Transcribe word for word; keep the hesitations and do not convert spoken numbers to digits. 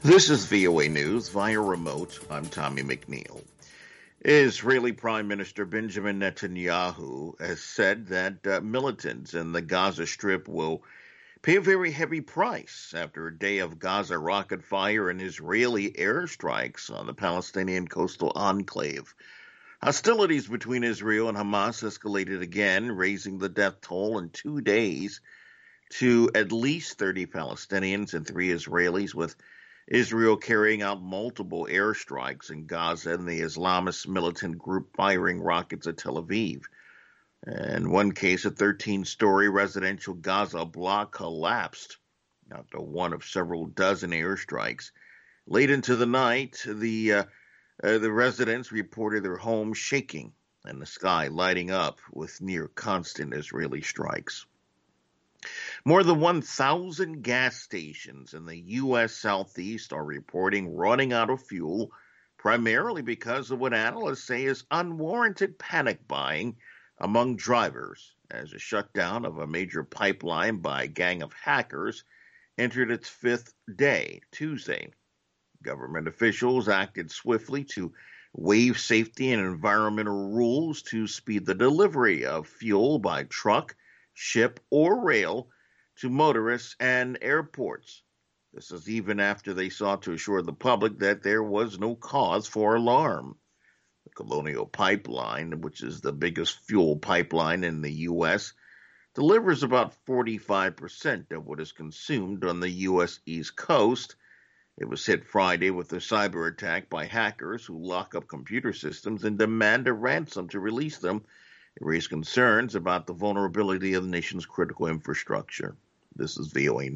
This is V O A News via remote. I'm Tommy McNeil. Israeli Prime Minister Benjamin Netanyahu has said that uh, militants in the Gaza Strip will pay a very heavy price after a day of Gaza rocket fire and Israeli airstrikes on the Palestinian coastal enclave. Hostilities between Israel and Hamas escalated again, raising the death toll in two days to at least thirty Palestinians and three Israelis, with Israel carrying out multiple airstrikes in Gaza and the Islamist militant group firing rockets at Tel Aviv. In one case, a thirteen-story residential Gaza block collapsed after one of several dozen airstrikes. Late into the night, the uh, uh, the residents reported their homes shaking and the sky lighting up with near constant Israeli strikes. More than one thousand gas stations in the U S Southeast are reporting running out of fuel, primarily because of what analysts say is unwarranted panic buying among drivers, as a shutdown of a major pipeline by a gang of hackers entered its fifth day, Tuesday. Government officials acted swiftly to waive safety and environmental rules to speed the delivery of fuel by truck, ship, or rail to motorists and airports. This is even after they sought to assure the public that there was no cause for alarm. The Colonial Pipeline, which is the biggest fuel pipeline in the U S, delivers about forty-five percent of what is consumed on the U S East Coast. It was hit Friday with a cyber attack by hackers who lock up computer systems and demand a ransom to release them. It raised concerns about the vulnerability of the nation's critical infrastructure. This is V O A News.